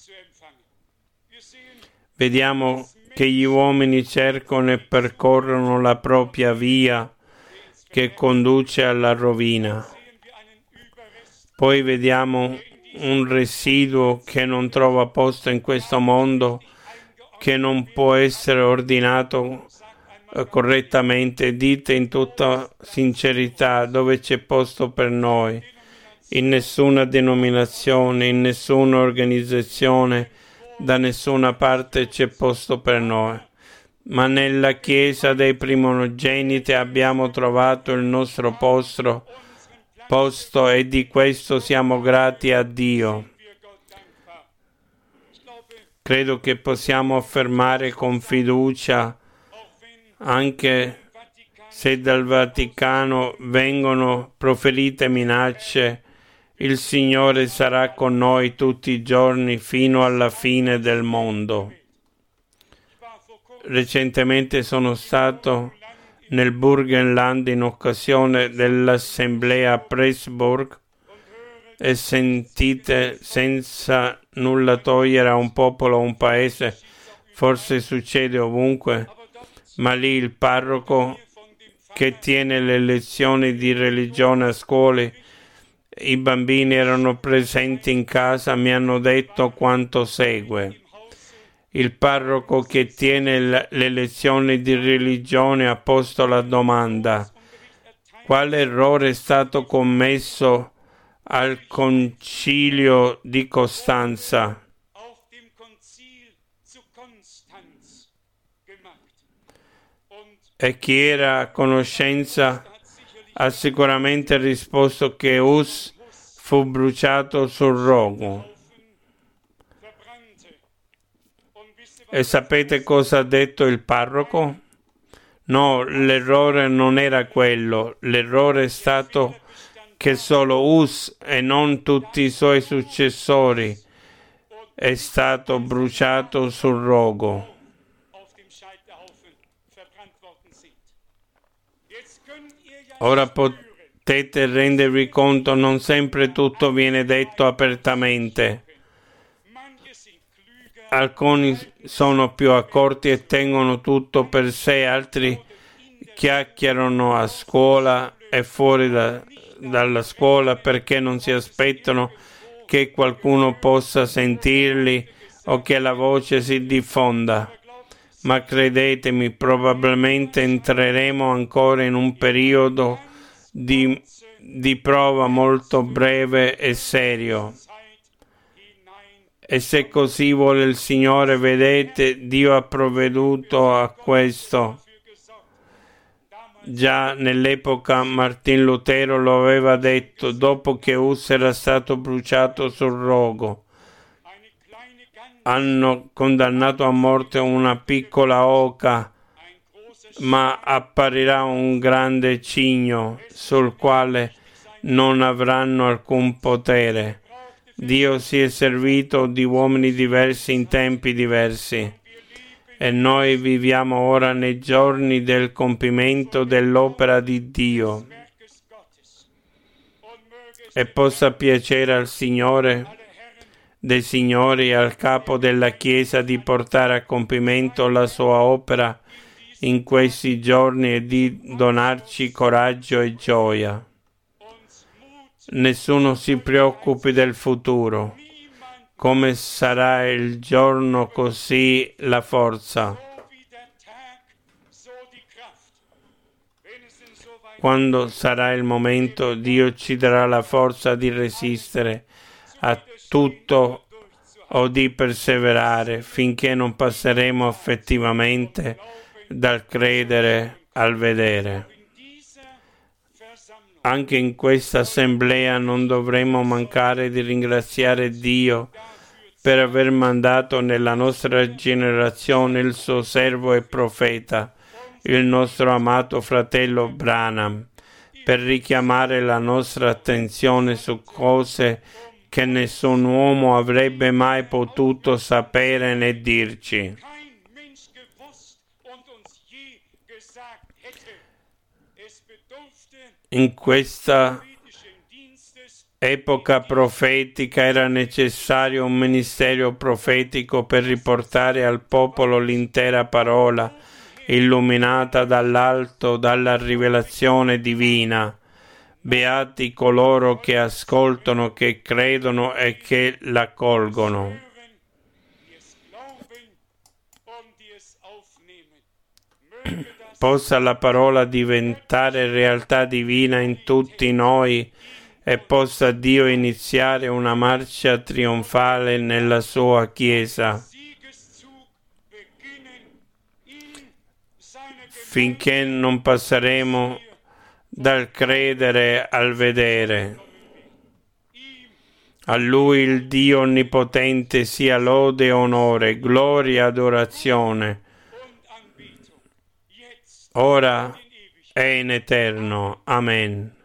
[SPEAKER 1] Vediamo che gli uomini cercano e percorrono la propria via che conduce alla rovina. Poi vediamo un residuo che non trova posto in questo mondo, che non può essere ordinato correttamente. Dite in tutta sincerità: dove c'è posto per noi? In nessuna denominazione, in nessuna organizzazione, da nessuna parte c'è posto per noi. Ma nella Chiesa dei primogeniti abbiamo trovato il nostro posto, e di questo siamo grati a Dio. Credo che possiamo affermare con fiducia, anche se dal Vaticano vengono proferite minacce, il Signore sarà con noi tutti i giorni fino alla fine del mondo. Recentemente sono stato nel Burgenland in occasione dell'assemblea a Pressburg, e sentite, senza nulla togliere a un popolo o un paese, forse succede ovunque, ma lì il parroco che tiene le lezioni di religione a scuole, i bambini erano presenti in casa, mi hanno detto quanto segue. Il parroco che tiene le lezioni di religione ha posto la domanda: quale errore è stato commesso al concilio di Costanza? E chi era a conoscenza ha sicuramente risposto che Hus fu bruciato sul rogo. E sapete cosa ha detto il parroco? No, l'errore non era quello. L'errore è stato che solo Hus e non tutti i suoi successori è stato bruciato sul rogo. Ora Potete rendervi conto, non sempre tutto viene detto apertamente. Alcuni sono più accorti e tengono tutto per sé, altri chiacchierano a scuola e fuori dalla scuola perché non si aspettano che qualcuno possa sentirli o che la voce si diffonda. Ma credetemi, probabilmente entreremo ancora in un periodo di prova molto breve e serio. E se così vuole il Signore, vedete, Dio ha provveduto a questo. Già nell'epoca Martin Lutero lo aveva detto, dopo che Hus era stato bruciato sul rogo. Hanno condannato a morte una piccola oca, ma apparirà un grande cigno sul quale non avranno alcun potere. Dio si è servito di uomini diversi in tempi diversi e noi viviamo ora nei giorni del compimento dell'opera di Dio. E possa piacere al Signore dei Signori e al Capo della Chiesa di portare a compimento la sua opera in questi giorni e di donarci coraggio e gioia. Nessuno si preoccupi del futuro. Come sarà il giorno, così la forza. Quando sarà il momento, Dio ci darà la forza di resistere a tutto o di perseverare finché non passeremo effettivamente dal credere al vedere. Anche in questa assemblea non dovremo mancare di ringraziare Dio per aver mandato nella nostra generazione il suo servo e profeta, il nostro amato fratello Branham, per richiamare la nostra attenzione su cose che nessun uomo avrebbe mai potuto sapere né dirci. In questa epoca profetica era necessario un ministero profetico per riportare al popolo l'intera parola, illuminata dall'alto dalla rivelazione divina. Beati coloro che ascoltano, che credono e che la colgono. Possa la parola diventare realtà divina in tutti noi e possa Dio iniziare una marcia trionfale nella sua Chiesa, finché non passeremo dal credere al vedere. A Lui il Dio Onnipotente sia lode, onore, gloria e adorazione, ora e in eterno. Amen.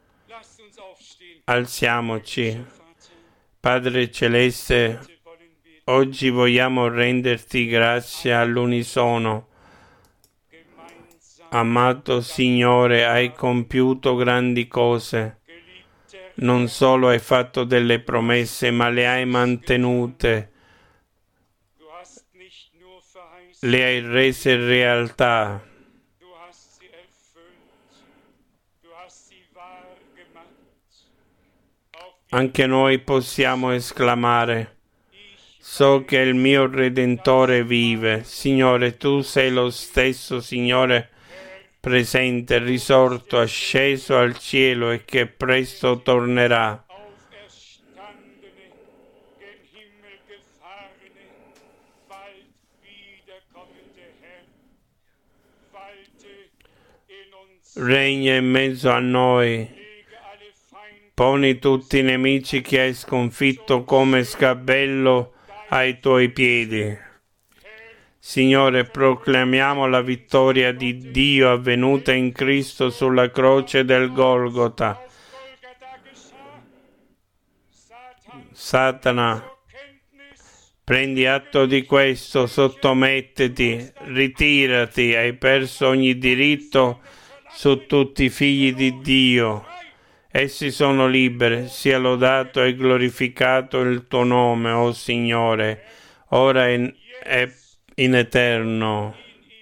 [SPEAKER 1] Alziamoci. Padre Celeste, oggi vogliamo renderti grazie all'unisono. Amato Signore, hai compiuto grandi cose. Non solo hai fatto delle promesse, ma le hai mantenute. Le hai rese realtà. Anche noi possiamo esclamare: so che il mio Redentore vive. Signore, tu sei lo stesso Signore presente, risorto, asceso al cielo e che presto tornerà. Regna in mezzo a noi. Poni tutti i nemici che hai sconfitto come sgabello ai tuoi piedi. Signore, proclamiamo la vittoria di Dio avvenuta in Cristo sulla croce del Golgota. Satana, prendi atto di questo, sottomettiti, ritirati, hai perso ogni diritto su tutti i figli di Dio. essi sono liberi. Sia lodato e glorificato il tuo nome, o Signore, ora e in eterno.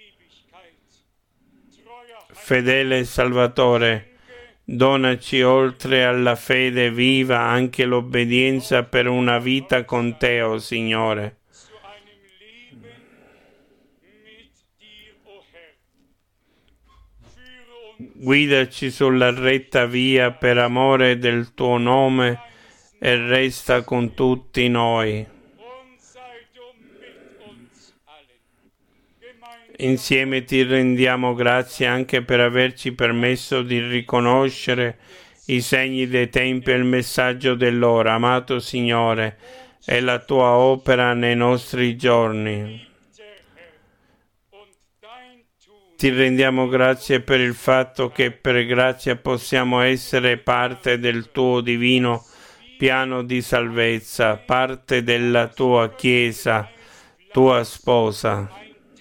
[SPEAKER 1] Fedele Salvatore, donaci oltre alla fede viva anche l'obbedienza per una vita con te, o Signore. Guidaci sulla retta via per amore del tuo nome e resta con tutti noi. Insieme ti rendiamo grazie anche per averci permesso di riconoscere i segni dei tempi e il messaggio dell'ora. Amato Signore, è la tua opera nei nostri giorni. Ti rendiamo grazie per il fatto che per grazia possiamo essere parte del tuo divino piano di salvezza, parte della tua Chiesa, tua sposa.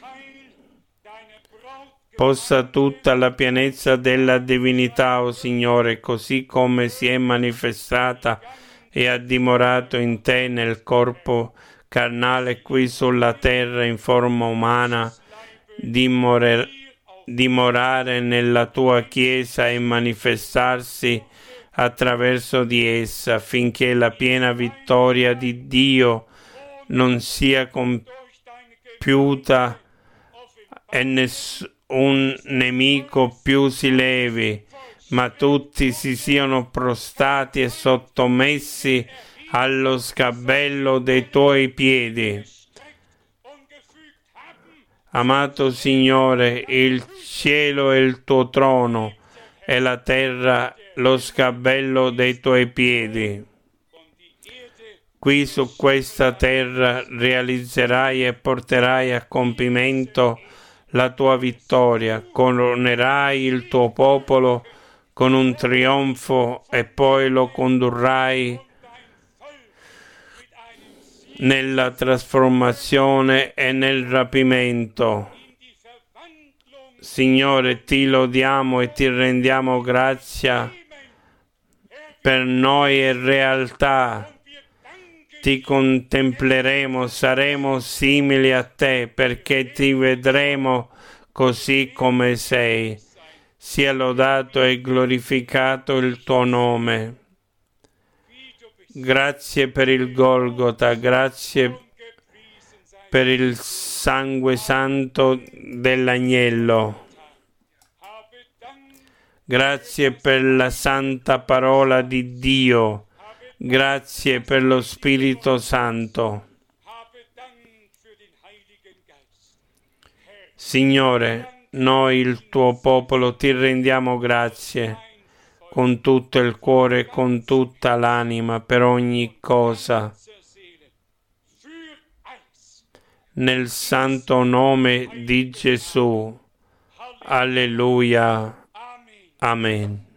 [SPEAKER 1] Possa tutta la pienezza della divinità, o Signore, così come si è manifestata e ha dimorato in te nel corpo carnale qui sulla terra in forma umana, dimorare nella tua Chiesa e manifestarsi attraverso di essa, finché la piena vittoria di Dio non sia compiuta e nessun nemico più si levi, ma tutti si siano prostrati e sottomessi allo sgabello dei tuoi piedi. Amato Signore, il cielo è il tuo trono e la terra lo sgabello dei tuoi piedi. Qui su questa terra realizzerai e porterai a compimento la tua vittoria, coronerai il tuo popolo con un trionfo e poi lo condurrai nella trasformazione e nel rapimento. Signore, ti lodiamo e ti rendiamo grazia. Per noi è realtà. Ti contempleremo, saremo simili a te, perché ti vedremo così come sei. Sia lodato e glorificato il tuo nome. Grazie per il Golgota, grazie per il sangue santo dell'agnello. Grazie per la santa parola di Dio. Grazie per lo Spirito Santo. Signore, noi il tuo popolo ti rendiamo grazie con tutto il cuore e con tutta l'anima per ogni cosa. Nel santo nome di Gesù. Alleluia. Amen.